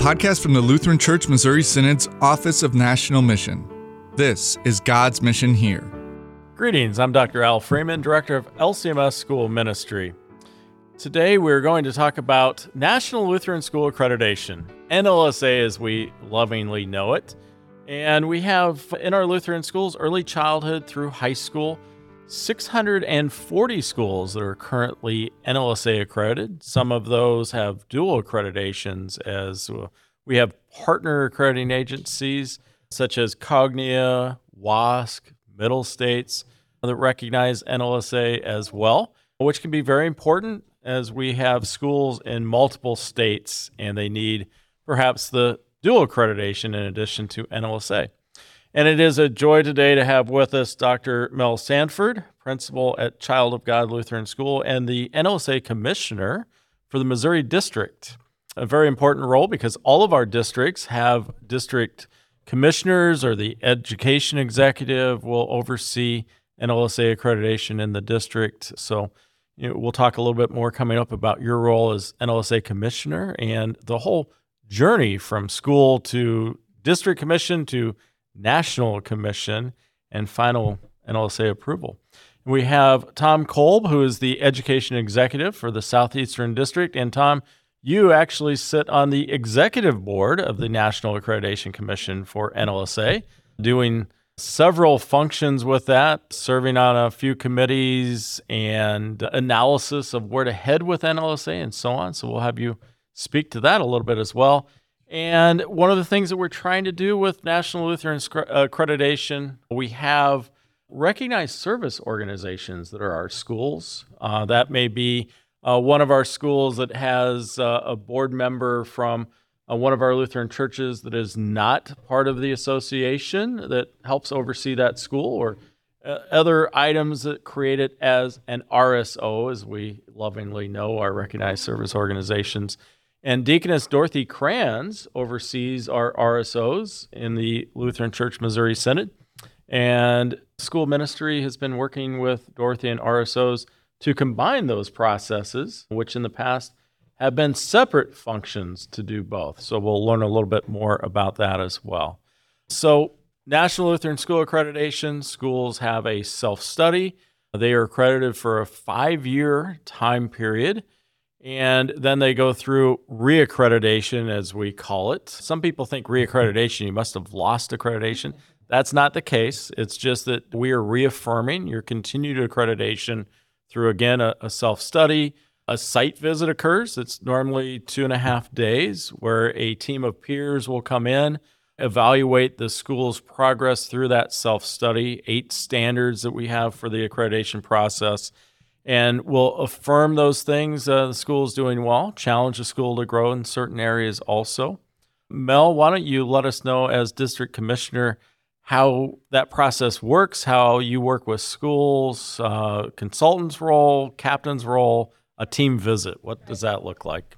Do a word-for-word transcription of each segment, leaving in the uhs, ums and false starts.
podcast from the Lutheran Church Missouri Synod's Office of National Mission. This is God's Mission Here. Greetings, I'm Doctor Al Freeman, Director of L C M S School Ministry. Today we're going to talk about National Lutheran School Accreditation, N L S A as we lovingly know it. And we have in our Lutheran schools, early childhood through high school, six hundred forty schools that are currently N L S A accredited. Some of those have dual accreditations, as we have partner accrediting agencies such as Cognia, W A S C, Middle States that recognize N L S A as well, which can be very important as we have schools in multiple states and they need perhaps the dual accreditation in addition to N L S A. And it is a joy today to have with us Doctor Mel Sanford, principal at Child of God Lutheran School and the N L S A commissioner for the Missouri District. A very important role because all of our districts have district commissioners, or the education executive will oversee N L S A accreditation in the district. So you know, we'll talk a little bit more coming up about your role as N L S A commissioner and the whole journey from school to district commission to national commission and final N L S A approval. We have Tom Kolb, who is the education executive for the Southeastern District. And Tom, you actually sit on the executive board of the National Accreditation Commission for N L S A, doing several functions with that, serving on a few committees and analysis of where to head with N L S A and so on. So we'll have you speak to that a little bit as well. And one of the things that we're trying to do with National Lutheran Accreditation, we have recognized service organizations that are our schools. Uh, that may be uh, one of our schools that has uh, a board member from uh, one of our Lutheran churches that is not part of the association that helps oversee that school, or uh, other items that create it as an R S O, as we lovingly know, our recognized service organizations. And Deaconess Dorothy Kranz oversees our R S Os in the Lutheran Church Missouri Synod. And school ministry has been working with Dorothy and R S Os to combine those processes, which in the past have been separate functions to do both. So we'll learn a little bit more about that as well. So National Lutheran School Accreditation, schools have a self-study. They are accredited for a five-year time period. And then they go through reaccreditation, as we call it. Some people think reaccreditation, you must have lost accreditation. That's not the case. It's just that we are reaffirming your continued accreditation through, again, a, a self-study. A site visit occurs. It's normally two and a half days where a team of peers will come in, evaluate the school's progress through that self-study, eight standards that we have for the accreditation process, and we'll affirm those things uh, the school is doing well, challenge the school to grow in certain areas also. Mel, why don't you let us know as district commissioner how that process works, how you work with schools, uh, consultant's role, captain's role, a team visit. What does that look like?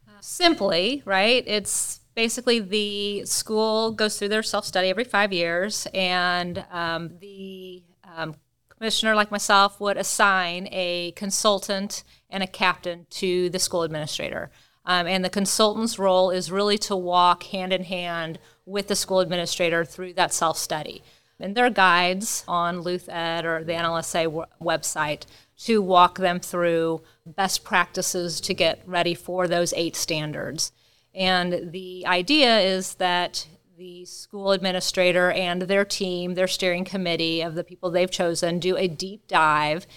Simply, right, it's basically the school goes through their self-study every five years, and um, the um, commissioner, like myself, would assign a consultant and a captain to the school administrator. Um, and the consultant's role is really to walk hand in hand with the school administrator through that self-study. And there are guides on LuthEd or the N L S A w- website to walk them through best practices to get ready for those eight standards. And the idea is that the school administrator and their team, their steering committee of the people they've chosen, do a deep dive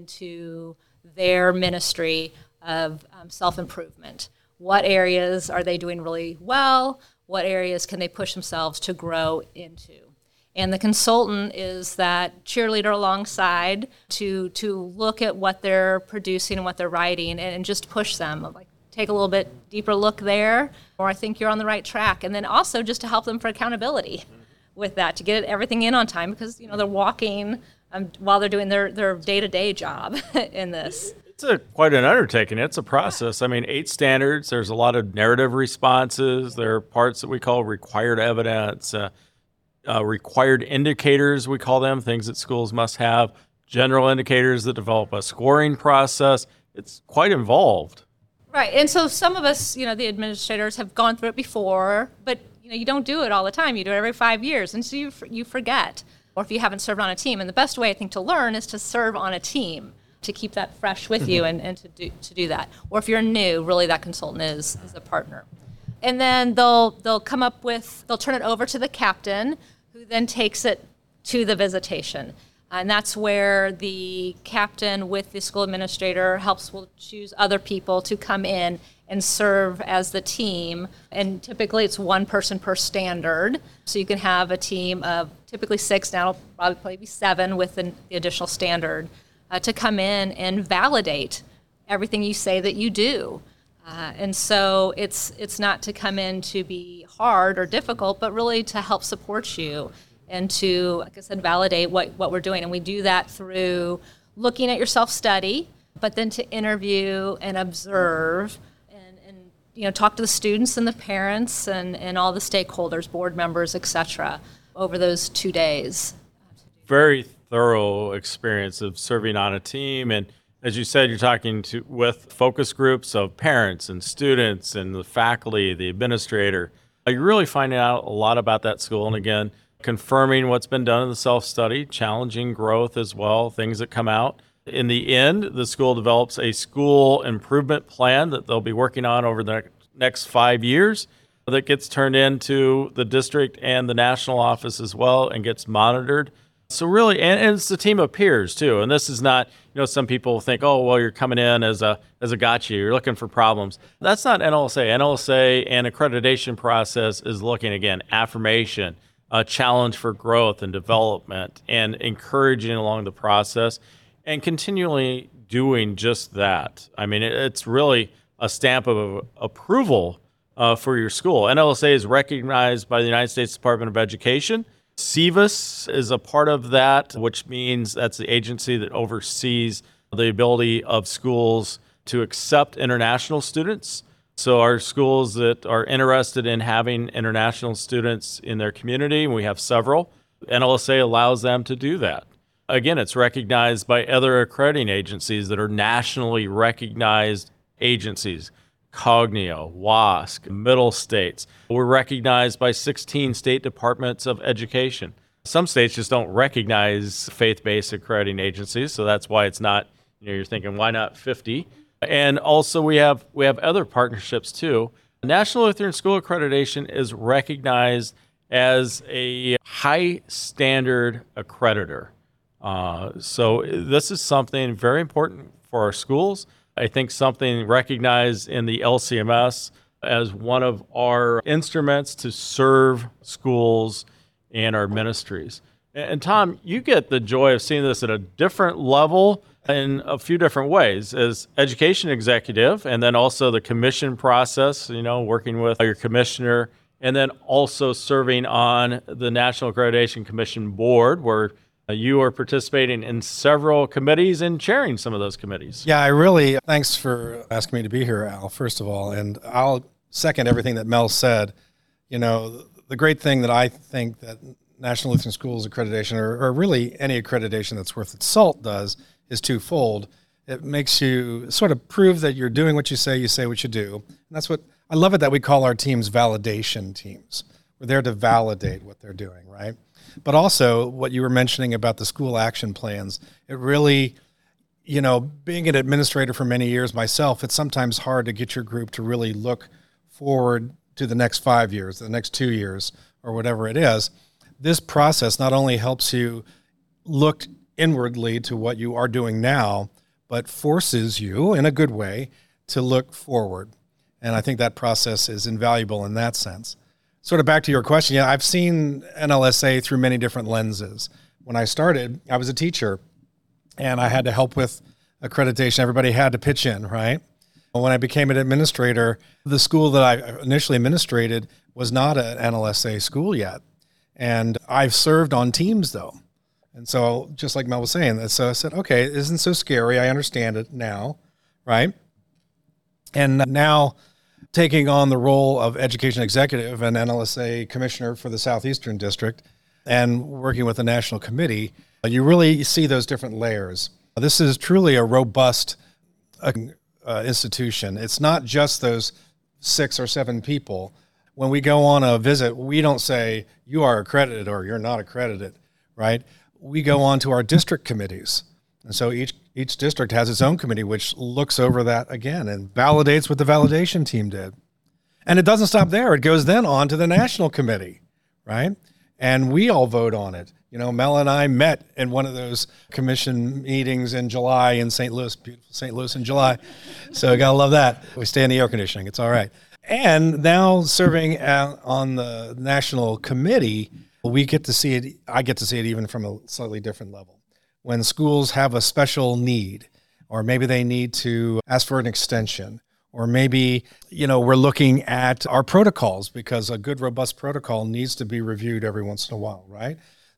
into their ministry of um, self-improvement. What areas are they doing really well? What areas can they push themselves to grow into? And the consultant is that cheerleader alongside to to look at what they're producing and what they're writing and, and just push them, like take a little bit deeper look there, or I think you're on the right track. And then also just to help them for accountability with that, to get everything in on time, because you know they're walking um, while they're doing their, their day-to-day job in this. It's a quite an undertaking. It's a process. I mean, eight standards, there's a lot of narrative responses. There are parts that we call required evidence, uh, uh, required indicators, we call them, things that schools must have, general indicators that develop a scoring process. It's quite involved. Right. And so some of us, you know, the administrators have gone through it before, but, you know, you don't do it all the time. You do it every five years, and so you, you forget, or if you haven't served on a team. And the best way, I think, to learn is to serve on a team, to keep that fresh with you and, and to do to do that. Or if you're new, really that consultant is, is a partner. And then they'll they'll come up with, they'll turn it over to the captain, who then takes it to the visitation. And that's where the captain with the school administrator helps will choose other people to come in and serve as the team. And typically it's one person per standard. So you can have a team of typically six, now it'll probably be seven with the, the additional standard, uh, to come in and validate everything you say that you do. Uh, and so it's it's not to come in to be hard or difficult, but really to help support you and to, like I said, validate what, what we're doing. And we do that through looking at your self-study, but then to interview and observe and, and you know, talk to the students and the parents and, and all the stakeholders, board members, et cetera, over those two days. Very thorough experience of serving on a team. And as you said, you're talking to with focus groups of parents and students and the faculty, the administrator. You're really finding out a lot about that school. And again, confirming what's been done in the self-study, challenging growth as well, things that come out. In the end, the school develops a school improvement plan that they'll be working on over the next five years that gets turned into the district and the national office as well and gets monitored. So really, and, and it's a team of peers too. And this is not, you know, some people think, oh, well, you're coming in as a as a gotcha, you're looking for problems. That's not N L S A. N L S A and accreditation process is looking, again, affirmation, a challenge for growth and development, and encouraging along the process, and continually doing just that. I mean, it, it's really a stamp of approval uh, for your school. N L S A is recognized by the United States Department of Education. SEVIS is a part of that, which means that's the agency that oversees the ability of schools to accept international students. So our schools that are interested in having international students in their community, and we have several, N L S A allows them to do that. Again, it's recognized by other accrediting agencies that are nationally recognized agencies, Cognio, WASC, Middle States. We're recognized by sixteen state departments of education. Some states just don't recognize faith-based accrediting agencies, so that's why it's not, you know, you're thinking, why not fifty? And also we have we have other partnerships too. National Lutheran School Accreditation is recognized as a high standard accreditor. Uh, so this is something very important for our schools. I think something recognized in the L C M S as one of our instruments to serve schools and our ministries. And, and Tom, you get the joy of seeing this at a different level in a few different ways as education executive, and then also the commission process, you know, working with your commissioner, and then also serving on the National Accreditation Commission board, where you are participating in several committees and chairing some of those committees. Yeah, I really, thanks for asking me to be here, Al, first of all. And I'll second everything that Mel said. You know, the great thing that I think that National Lutheran Schools Accreditation, or, or really any accreditation that's worth its salt, does is twofold. It makes you sort of prove that you're doing what you say, you say what you do. And that's what, I love it that we call our teams validation teams. We're there to validate what they're doing, right? But also what you were mentioning about the school action plans, it really, you know, being an administrator for many years myself, it's sometimes hard to get your group to really look forward to the next five years, the next two years, or whatever it is. This process not only helps you look inwardly to what you are doing now, but forces you, in a good way, to look forward. And I think that process is invaluable in that sense. Sort of back to your question, yeah, I've seen N L S A through many different lenses. When I started, I was a teacher, and I had to help with accreditation. Everybody had to pitch in, right? When I became an administrator, the school that I initially administrated was not an N L S A school yet. And I've served on teams, though. And so, just like Mel was saying, so I said, okay, it isn't so scary. I understand it now, right? And now, taking on the role of education executive and N L S A commissioner for the Southeastern District and working with the national committee, you really see those different layers. This is truly a robust uh, institution. It's not just those six or seven people. When we go on a visit, we don't say you are accredited or you're not accredited, right? We go on to our district committees. And so each each district has its own committee, which looks over that again and validates what the validation team did. And it doesn't stop there. It goes then on to the national committee, right? And we all vote on it. You know, Mel and I met in one of those commission meetings in July in Saint Louis, beautiful Saint Louis in July. So I gotta love that. We stay in the air conditioning. It's all right. And now serving on the national committee, we get to see it. I get to see it even from a slightly different level. When schools have a special need, or maybe they need to ask for an extension, or maybe, you know, we're looking at our protocols because a good, robust protocol needs to be reviewed every once in a while, right?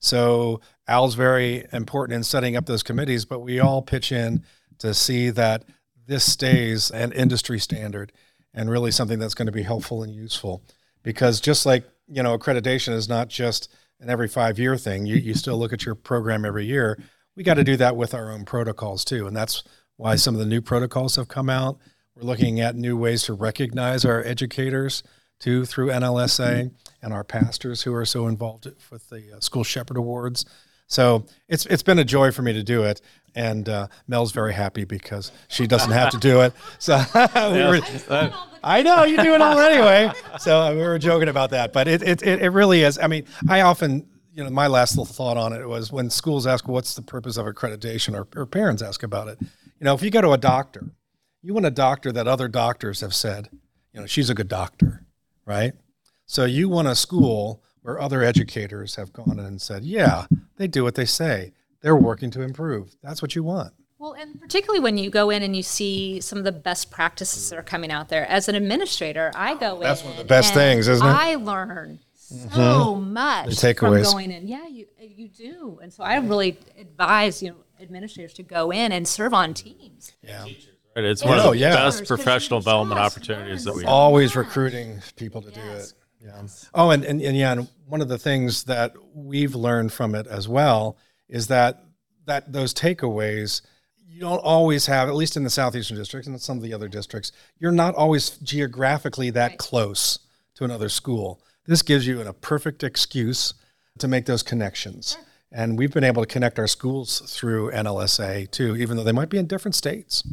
So Al's very important in setting up those committees, but we all pitch in to see that this stays an industry standard and really something that's going to be helpful and useful. Because just like, you know, accreditation is not just an every five-year thing. You, you still look at your program every year. We got to do that with our own protocols too. And that's why some of the new protocols have come out. We're looking at new ways to recognize our educators too through N L S A and our pastors who are so involved with the uh, School Shepherd Awards. So it's it's been a joy for me to do it. And uh, Mel's very happy because she doesn't have to do it. So we were, I know you do it all anyway. So we were joking about that, but it, it it really is. I mean, I often, you know, my last little thought on it was when schools ask what's the purpose of accreditation, or, or parents ask about it. You know, if you go to a doctor, you want a doctor that other doctors have said, you know, she's a good doctor, right? So you want a school where other educators have gone in and said, yeah, they do what they say. They're working to improve. That's what you want. Well, and particularly when you go in and you see some of the best practices that are coming out there. As an administrator, I go in. That's one of the best and things, isn't it? I learn so much The takeaways. from going in. Yeah, you you do. And so I really advise, you know, administrators to go in and serve on teams. Yeah. Right, it's Yeah. one of Oh, the yeah. best professional Because you development just opportunities that learn we so have. Always much. recruiting people to do Yes. it. Yeah. Oh, and, and, and yeah, and one of the things that we've learned from it as well is that that those takeaways, you don't always have, at least in the Southeastern District and some of the other districts, you're not always geographically that Right. close to another school. This gives you a perfect excuse to make those connections. Sure. And we've been able to connect our schools through N L S A too, even though they might be in different states.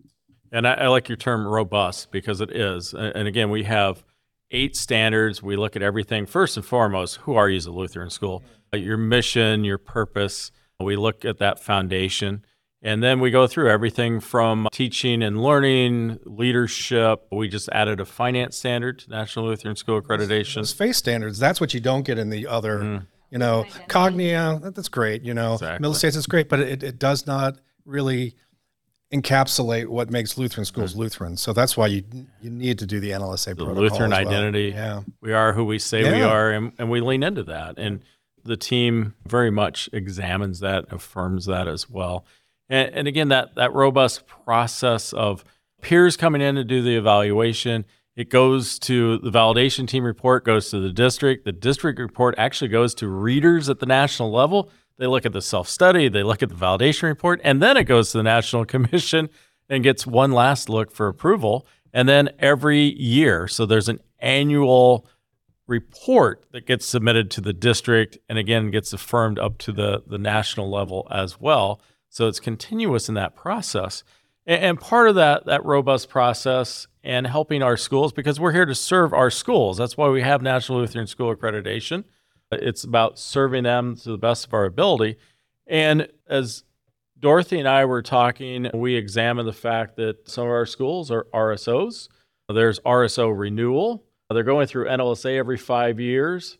And I, I like your term robust because it is. And and again, we have eight standards. We look at everything. First and foremost, who are you as a Lutheran school? Your mission, your purpose. We look at that foundation. And then we go through everything from teaching and learning, leadership. We just added a finance standard to National Lutheran School Accreditation. Those face standards, that's what you don't get in the other, you know, Cognia, that- that's great, you know, Exactly. Middle States is great, but it, it does not really encapsulate what makes Lutheran schools Lutheran. So that's why you you need to do the N L S A The protocol Lutheran as well. identity. Yeah. We are who we say we Yeah. are, and, and we lean into that. And the team very much examines that, affirms that as well. And, and again, that, that robust process of peers coming in to do the evaluation, it goes to the validation team report, goes to the district. The district report actually goes to readers at the national level. They look at the self-study, they look at the validation report, and then it goes to the National Commission and gets one last look for approval. And then every year, so there's an annual report that gets submitted to the district and again gets affirmed up to the, the national level as well. So it's continuous in that process. And, and part of that, that robust process and helping our schools, because we're here to serve our schools. That's why we have National Lutheran School Accreditation. It's about serving them to the best of our ability. And as Dorothy and I were talking, we examined the fact that some of our schools are R S Os. There's R S O renewal. They're going through N L S A every five years.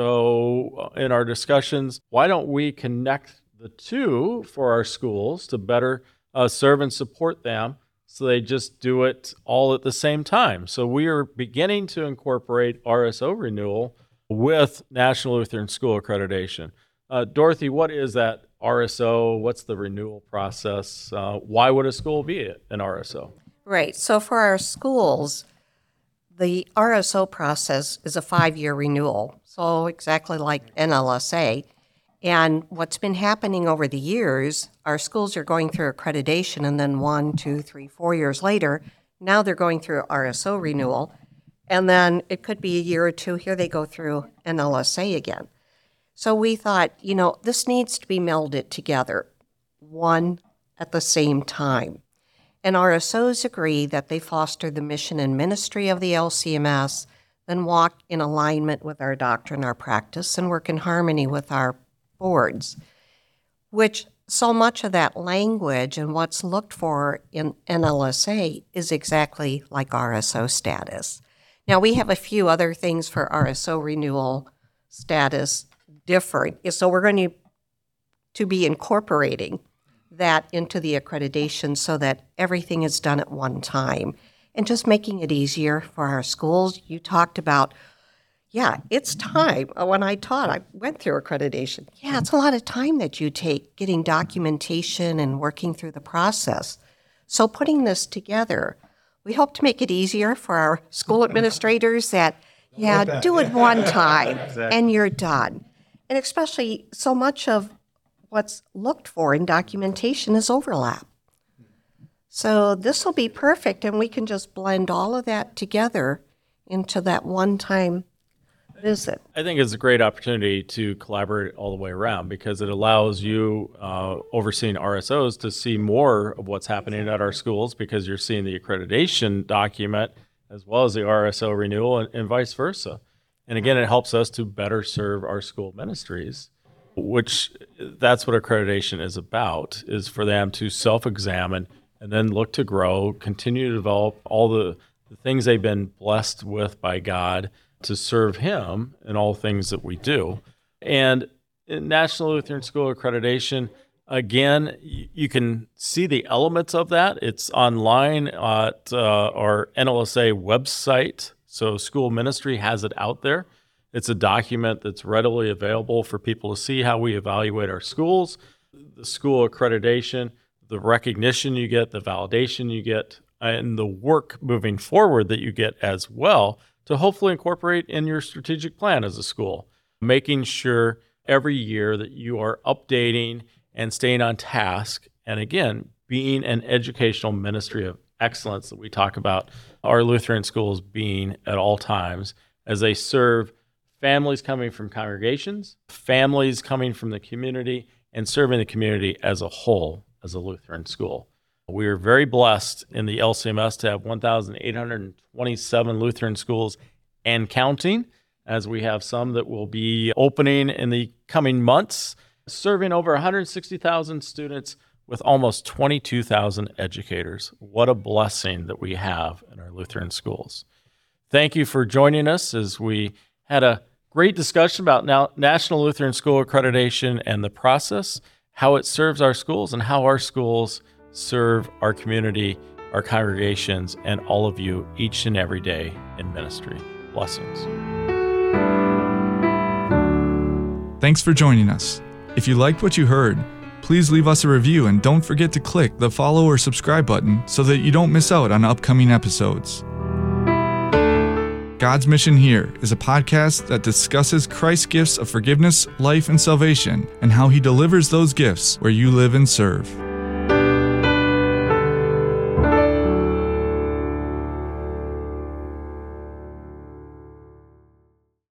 So in our discussions, why don't we connect the two for our schools to better uh, serve and support them so they just do it all at the same time? So we are beginning to incorporate R S O renewal with National Lutheran School Accreditation. Uh, Dorothy, what is that R S O? What's the renewal process? Uh, why would a school be an R S O? Right. So for our schools, the R S O process is a five-year renewal. So exactly like N L S A. And what's been happening over the years, our schools are going through accreditation, and then one, two, three, four years later, now they're going through R S O renewal. And then it could be a year or two, here they go through N L S A again. So we thought, you know, this needs to be melded together, one at the same time. And R S Os agree that they foster the mission and ministry of the L C M S, then walk in alignment with our doctrine, our practice, and work in harmony with our boards, which so much of that language and what's looked for in N L S A is exactly like R S O status. Now, we have a few other things for R S O renewal status different, so we're going to, to be incorporating that into the accreditation so that everything is done at one time and just making it easier for our schools. You talked about, yeah, it's time. When I taught, I went through accreditation. Yeah, it's a lot of time that you take getting documentation and working through the process. So putting this together, we hope to make it easier for our school administrators that, yeah, do it one time exactly. and you're done. And especially so much of what's looked for in documentation is overlap. So this will be perfect, and we can just blend all of that together into that one-time visit. I think it's a great opportunity to collaborate all the way around because it allows you, uh, overseeing R S Os, to see more of what's happening at our schools because you're seeing the accreditation document as well as the R S O renewal and, and vice versa. And again, it helps us to better serve our school ministries, which that's what accreditation is about, is for them to self-examine and then look to grow, continue to develop all the, the things they've been blessed with by God to serve Him in all things that we do. And in National Lutheran School Accreditation, again, you can see the elements of that. It's online at uh, our N L S A website. So school ministry has it out there. It's a document that's readily available for people to see how we evaluate our schools, the school accreditation, the recognition you get, the validation you get, and the work moving forward that you get as well to hopefully incorporate in your strategic plan as a school, making sure every year that you are updating and staying on task. And again, being an educational ministry of excellence that we talk about our Lutheran schools being at all times as they serve families coming from congregations, families coming from the community, and serving the community as a whole as a Lutheran school. We are very blessed in the L C M S to have one thousand eight hundred twenty-seven Lutheran schools and counting, as we have some that will be opening in the coming months, serving over one hundred sixty thousand students with almost twenty-two thousand educators. What a blessing that we have in our Lutheran schools. Thank you for joining us as we had a great discussion about now National Lutheran School Accreditation and the process, how it serves our schools, and how our schools serve our community, our congregations, and all of you each and every day in ministry. Blessings. Thanks for joining us. If you liked what you heard, please leave us a review and don't forget to click the follow or subscribe button so that you don't miss out on upcoming episodes. God's Mission Here is a podcast that discusses Christ's gifts of forgiveness, life, and salvation, and how He delivers those gifts where you live and serve.